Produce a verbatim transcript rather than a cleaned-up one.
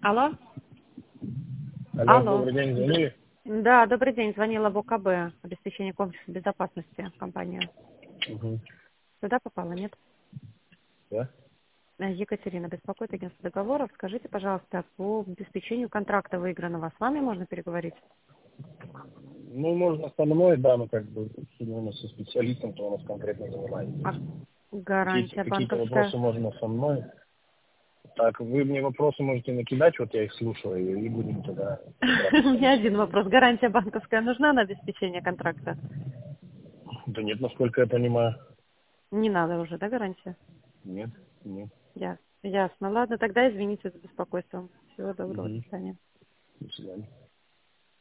Алло? Алло, Алло. добрый день, звонили? Да, добрый день. Звонила в ОКБ, обеспечение комплексной безопасности, компания. Угу. Сюда попала, нет? Да? Э, Екатерина, беспокоит агентство договоров. Скажите, пожалуйста, по обеспечению контракта выигранного с вами можно переговорить? Ну, можно со мной, да, но как бы именно со специалистом, кто у нас конкретно занимается. А Какие-то, гарантия какие-то банковская? вопросы можно со мной. Так, вы мне вопросы можете накидать, вот я их слушаю, и будем тогда У разбираться меня сами с один вами. вопрос. Гарантия банковская нужна на обеспечение контракта? Да нет, насколько я понимаю. Не надо уже, да, гарантия? Нет, нет. Я- Ясно. Ладно, тогда извините за беспокойство. Всего доброго. До Угу. свидания. До свидания.